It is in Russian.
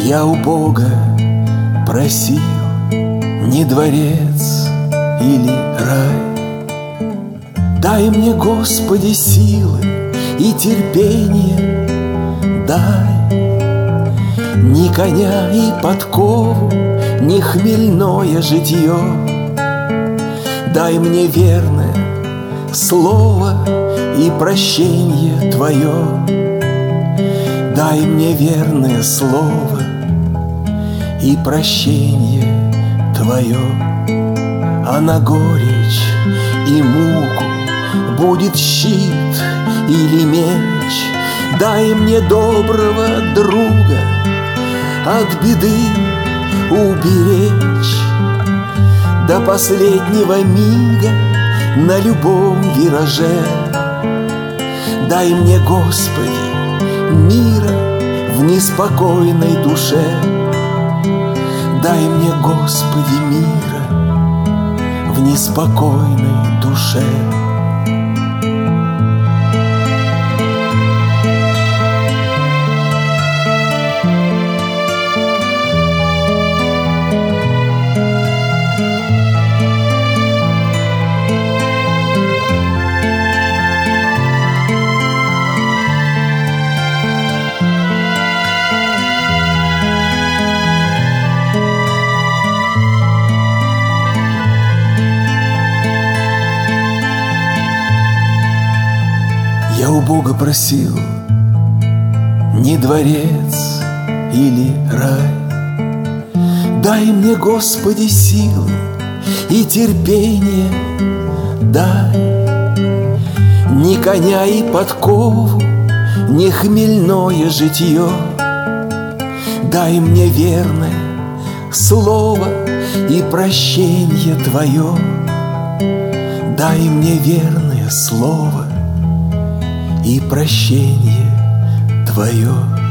Я у Бога просил не дворец или рай. Дай мне, Господи, силы и терпение дай. Ни коня и подкову, ни хмельное житье. Дай мне верное слово и прощение Твое. Дай мне верное слово и прощение Твое. А на горечь и муку будет щит или меч. Дай мне доброго друга от беды уберечь. До последнего мига на любом вираже. Дай мне, Господи, мира в неспокойной душе. Дай мне, Господи, мира в неспокойной душе. Я у Бога просил не дворец или рай. Дай мне, Господи, силы и терпение дай. Ни коня и подкову, ни хмельное житье. Дай мне верное слово и прощение Твое. Дай мне верное слово и прощение Твое.